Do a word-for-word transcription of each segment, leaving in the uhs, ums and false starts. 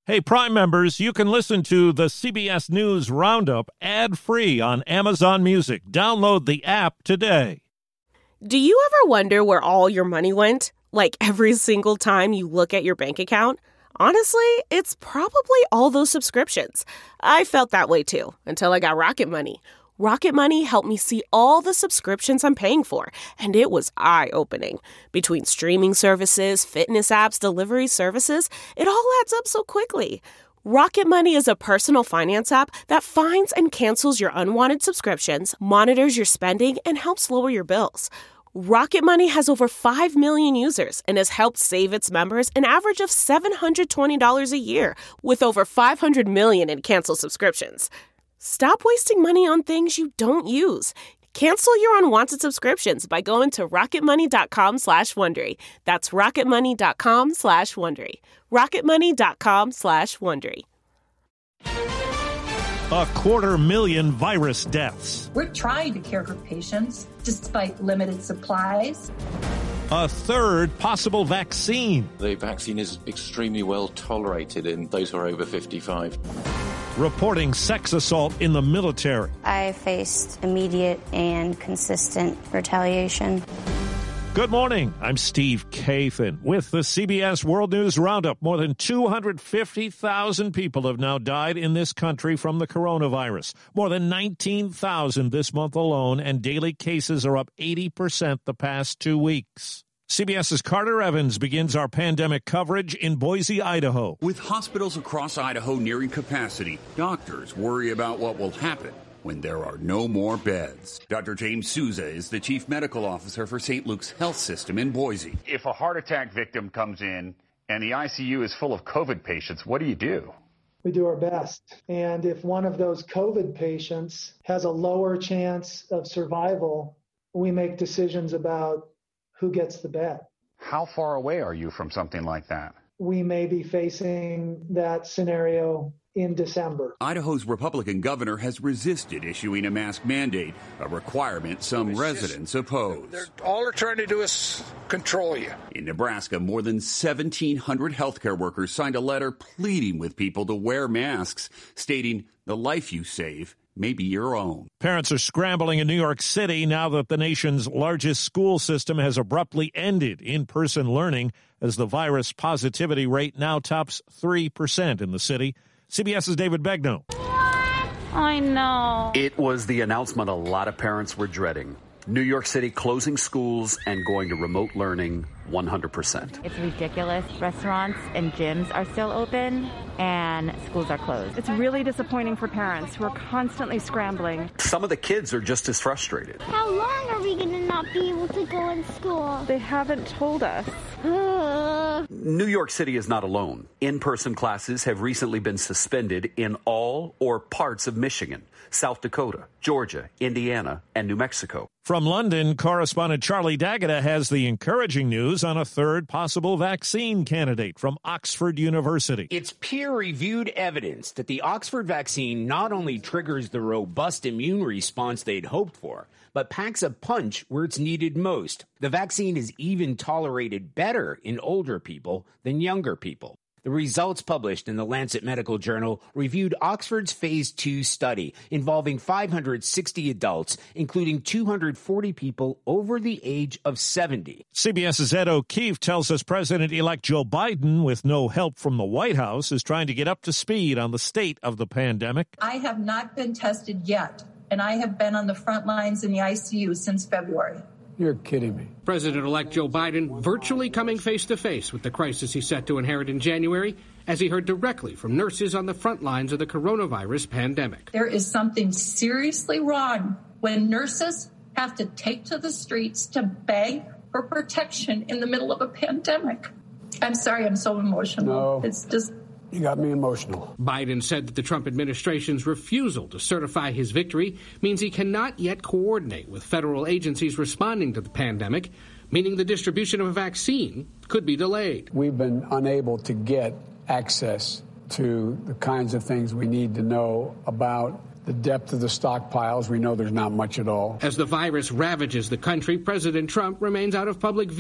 Hey, Prime members, you can listen to the C B S News Roundup ad-free on Amazon Music. Download the app today. Do you ever wonder where all your money went? Like every single time you look at your bank account? Honestly, it's probably all those subscriptions. I felt that way too, until I got Rocket Money. Rocket Money helped me see all the subscriptions I'm paying for, and it was eye-opening. Between streaming services, fitness apps, delivery services, it all adds up so quickly. Rocket Money is a personal finance app that finds and cancels your unwanted subscriptions, monitors your spending, and helps lower your bills. Rocket Money has over five million users and has helped save its members an average of seven hundred twenty dollars a year, with over five hundred million in canceled subscriptions. Stop wasting money on things you don't use. Cancel your unwanted subscriptions by going to rocketmoney.com slash Wondery. That's rocketmoney.com slash Wondery. rocketmoney.com slash Wondery. A quarter million virus deaths. We're trying to care for patients despite limited supplies. A third possible vaccine. The vaccine is extremely well tolerated in those who are over fifty-five. Reporting sex assault in the military. I faced immediate and consistent retaliation. Good morning. I'm Steve Kathan with the C B S World News Roundup. More than two hundred fifty thousand people have now died in this country from the coronavirus. More than nineteen thousand this month alone, and daily cases are up eighty percent the past two weeks. CBS's Carter Evans begins our pandemic coverage in Boise, Idaho. With hospitals across Idaho nearing capacity, doctors worry about what will happen when there are no more beds. Doctor James Souza is the chief medical officer for Saint Luke's Health System in Boise. If a heart attack victim comes in and the I C U is full of COVID patients, what do you do? We do our best. And if one of those COVID patients has a lower chance of survival, we make decisions about who gets the bed. How far away are you from something like that? We may be facing that scenario in December. Idaho's Republican governor has resisted issuing a mask mandate, a requirement some it's residents just, oppose. All they're trying to do is control you. In Nebraska, more than seventeen hundred healthcare workers signed a letter pleading with people to wear masks, stating the life you save may be your own. Parents are scrambling in New York City now that the nation's largest school system has abruptly ended in-person learning as the virus positivity rate now tops three percent in the city. CBS's David Begnaud. I know. It was the announcement a lot of parents were dreading. New York City closing schools and going to remote learning one hundred percent. It's ridiculous. Restaurants and gyms are still open and schools are closed. It's really disappointing for parents who are constantly scrambling. Some of the kids are just as frustrated. How long are we going to not be able to go in school? They haven't told us. New York City is not alone. In-person classes have recently been suspended in all or parts of Michigan, South Dakota, Georgia, Indiana, and New Mexico. From London, correspondent Charlie D'Agata has the encouraging news on a third possible vaccine candidate from Oxford University. It's peer-reviewed evidence that the Oxford vaccine not only triggers the robust immune response they'd hoped for, but packs a punch where it's needed most. The vaccine is even tolerated better in older people than younger people. The results published in the Lancet Medical Journal reviewed Oxford's phase two study involving five hundred sixty adults, including two hundred forty people over the age of seventy. CBS's Ed O'Keefe tells us President-elect Joe Biden, with no help from the White House, is trying to get up to speed on the state of the pandemic. I have not been tested yet, and I have been on the front lines in the I C U since February. You're kidding me. President-elect Joe Biden virtually coming face-to-face with the crisis he's set to inherit in January as he heard directly from nurses on the front lines of the coronavirus pandemic. There is something seriously wrong when nurses have to take to the streets to beg for protection in the middle of a pandemic. I'm sorry, I'm so emotional. No. It's just... You got me emotional. Biden said that the Trump administration's refusal to certify his victory means he cannot yet coordinate with federal agencies responding to the pandemic, meaning the distribution of a vaccine could be delayed. We've been unable to get access to the kinds of things we need to know about the depth of the stockpiles. We know there's not much at all. As the virus ravages the country, President Trump remains out of public view,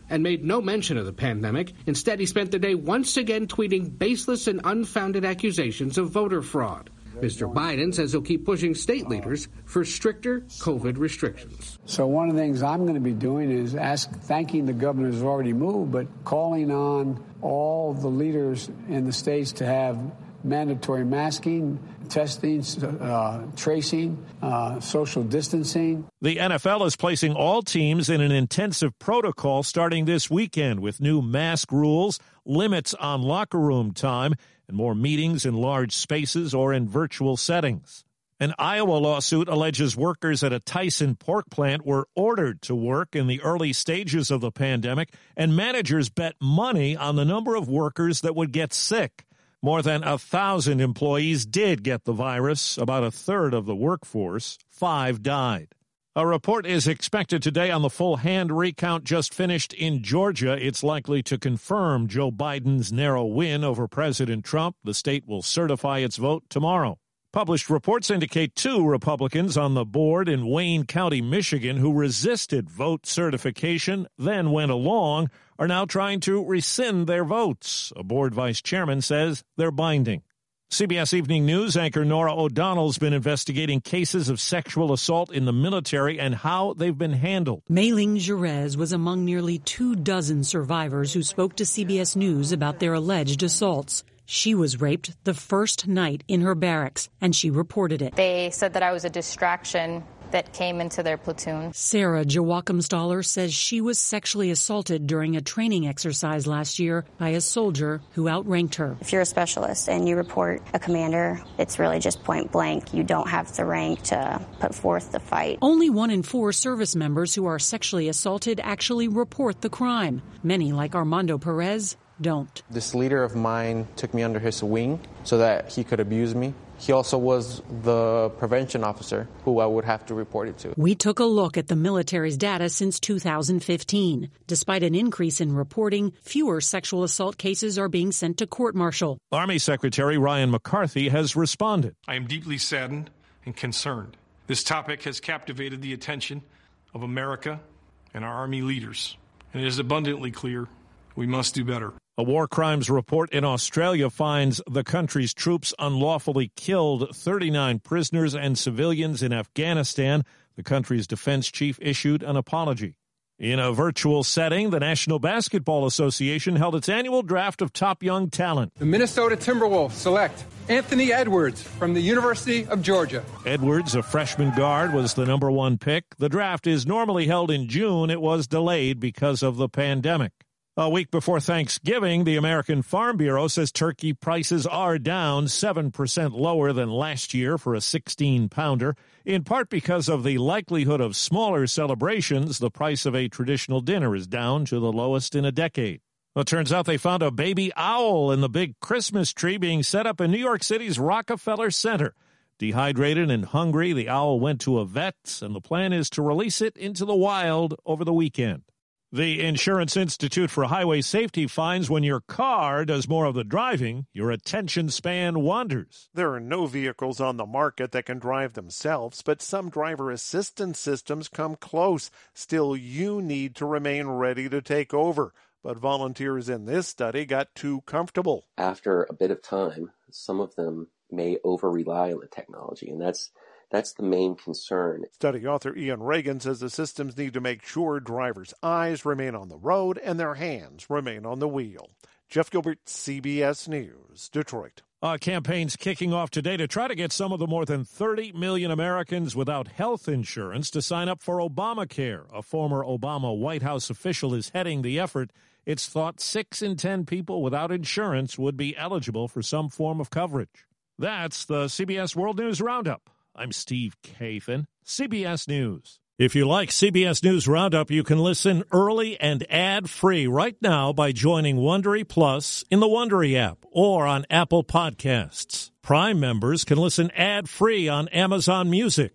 and made no mention of the pandemic. Instead, he spent the day once again tweeting baseless and unfounded accusations of voter fraud. Mister Biden says he'll keep pushing state leaders for stricter COVID restrictions. So one of the things I'm going to be doing is ask, thanking the governors who've already moved, but calling on all the leaders in the states to have mandatory masking, testing, uh, tracing, uh, social distancing. The N F L is placing all teams in an intensive protocol starting this weekend with new mask rules, limits on locker room time, and more meetings in large spaces or in virtual settings. An Iowa lawsuit alleges workers at a Tyson pork plant were ordered to work in the early stages of the pandemic, and managers bet money on the number of workers that would get sick. More than a thousand employees did get the virus, about a third of the workforce. Five died. A report is expected today on the full hand recount just finished in Georgia. It's likely to confirm Joe Biden's narrow win over President Trump. The state will certify its vote tomorrow. Published reports indicate two Republicans on the board in Wayne County, Michigan, who resisted vote certification, then went along, are now trying to rescind their votes. A board vice chairman says they're binding. C B S Evening News anchor Norah O'Donnell's been investigating cases of sexual assault in the military and how they've been handled. Mei-Ling Jerez was among nearly two dozen survivors who spoke to C B S News about their alleged assaults. She was raped the first night in her barracks, and she reported it. They said that I was a distraction that came into their platoon. Sarah Joachimsthaler says she was sexually assaulted during a training exercise last year by a soldier who outranked her. If you're a specialist and you report a commander, it's really just point blank. You don't have the rank to put forth the fight. Only one in four service members who are sexually assaulted actually report the crime. Many, like Armando Perez, don't. This leader of mine took me under his wing so that he could abuse me. He also was the prevention officer who I would have to report it to. We took a look at the military's data since two thousand fifteen. Despite an increase in reporting, fewer sexual assault cases are being sent to court-martial. Army Secretary Ryan McCarthy has responded. I am deeply saddened and concerned. This topic has captivated the attention of America and our Army leaders, and it is abundantly clear we must do better. A war crimes report in Australia finds the country's troops unlawfully killed thirty-nine prisoners and civilians in Afghanistan. The country's defense chief issued an apology. In a virtual setting, the National Basketball Association held its annual draft of top young talent. The Minnesota Timberwolves select Anthony Edwards from the University of Georgia. Edwards, a freshman guard, was the number one pick. The draft is normally held in June. It was delayed because of the pandemic. A week before Thanksgiving, the American Farm Bureau says turkey prices are down seven percent lower than last year for a sixteen pounder. In part because of the likelihood of smaller celebrations, the price of a traditional dinner is down to the lowest in a decade. Well, it turns out they found a baby owl in the big Christmas tree being set up in New York City's Rockefeller Center. Dehydrated and hungry, the owl went to a vet, and the plan is to release it into the wild over the weekend. The Insurance Institute for Highway Safety finds when your car does more of the driving, your attention span wanders. There are no vehicles on the market that can drive themselves, but some driver assistance systems come close. Still, you need to remain ready to take over. But volunteers in this study got too comfortable. After a bit of time, some of them may over-rely on the technology, and that's That's the main concern. Study author Ian Reagan says the systems need to make sure drivers' eyes remain on the road and their hands remain on the wheel. Jeff Gilbert, C B S News, Detroit. A campaign's kicking off today to try to get some of the more than thirty million Americans without health insurance to sign up for Obamacare. A former Obama White House official is heading the effort. It's thought six in ten people without insurance would be eligible for some form of coverage. That's the C B S World News Roundup. I'm Steve Kathan, C B S News. If you like C B S News Roundup, you can listen early and ad-free right now by joining Wondery Plus in the Wondery app or on Apple Podcasts. Prime members can listen ad-free on Amazon Music.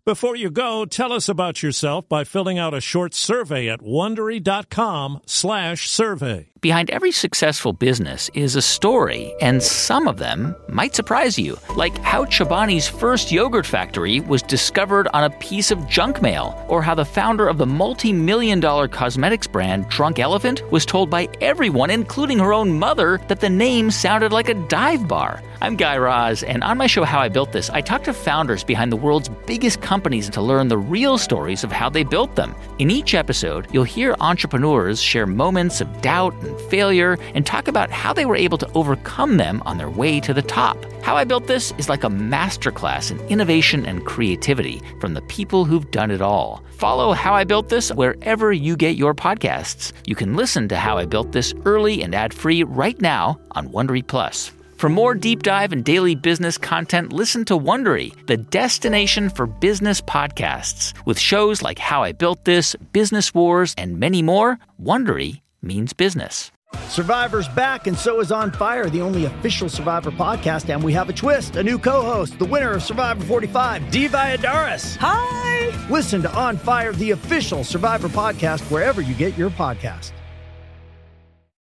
Before you go, tell us about yourself by filling out a short survey at Wondery.com slash survey. Behind every successful business is a story, and some of them might surprise you. Like how Chobani's first yogurt factory was discovered on a piece of junk mail, or how the founder of the multi-million dollar cosmetics brand Drunk Elephant was told by everyone, including her own mother, that the name sounded like a dive bar. I'm Guy Raz, and on my show How I Built This, I talk to founders behind the world's biggest companies to learn the real stories of how they built them. In each episode, you'll hear entrepreneurs share moments of doubt and failure and talk about how they were able to overcome them on their way to the top. How I Built This is like a masterclass in innovation and creativity from the people who've done it all. Follow How I Built This wherever you get your podcasts. You can listen to How I Built This early and ad-free right now on Wondery Plus. For more deep dive and daily business content, listen to Wondery, the destination for business podcasts. With shows like How I Built This, Business Wars, and many more, Wondery means business. Survivor's back, and so is On Fire, the only official Survivor podcast, and we have a twist, a new co-host, the winner of Survivor forty-five, Dee Valladares. Hi! Listen to On Fire, the official Survivor podcast, wherever you get your podcast.